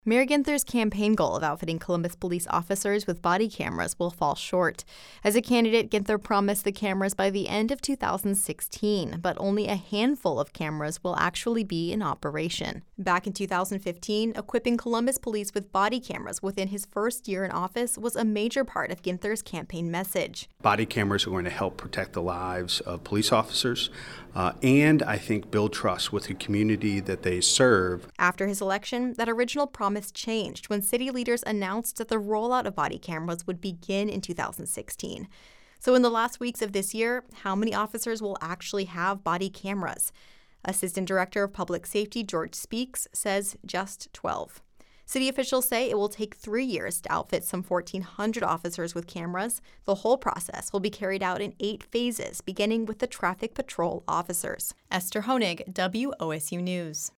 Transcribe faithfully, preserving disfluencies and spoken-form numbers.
Mayor Ginther's campaign goal of outfitting Columbus police officers with body cameras will fall short. As a candidate, Ginther promised the cameras by the end of two thousand sixteen, but only a handful of cameras will actually be in operation. Back in two thousand fifteen, equipping Columbus police with body cameras within his first year in office was a major part of Ginther's campaign message. Body cameras are going to help protect the lives of police officers uh, and, I think, build trust with the community that they serve. After his election, that original promise changed when city leaders announced that the rollout of body cameras would begin in two thousand sixteen. So in the last weeks of this year, how many officers will actually have body cameras? Assistant Director of Public Safety George Speaks says just twelve. City officials say it will take three years to outfit some fourteen hundred officers with cameras. The whole process will be carried out in eight phases, beginning with the traffic patrol officers. Esther Honig, W O S U News.